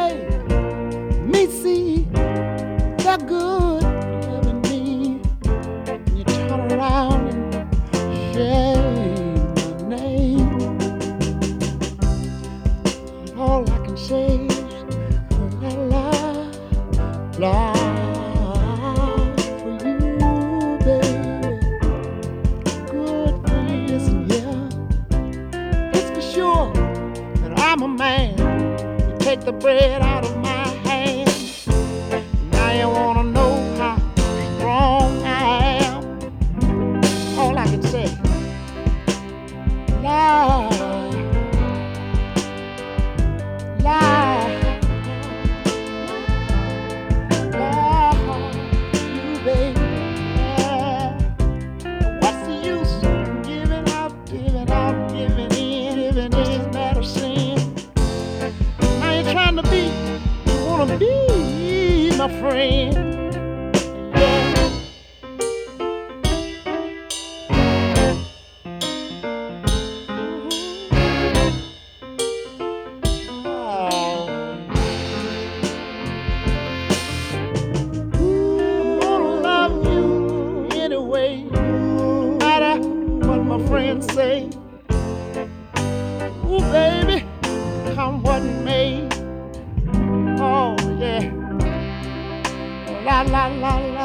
make me see the good in me. You turn around and shame my name. All I can say is la la la for you, baby. Good for you. Listen, yeah, it's for sure that I'm a man. You take the bread out of my hand. Now you wanna know how strong I am. All I can say, lie, lie, lie, you baby. Yeah. What's the use of giving out, giving out, giving in medicine? Now you're trying to be, you wanna be my friend. Yeah. I'm gonna love you anyway, no matter what my friends say. Ooh, baby, come what may. Oh, yeah. La la la la.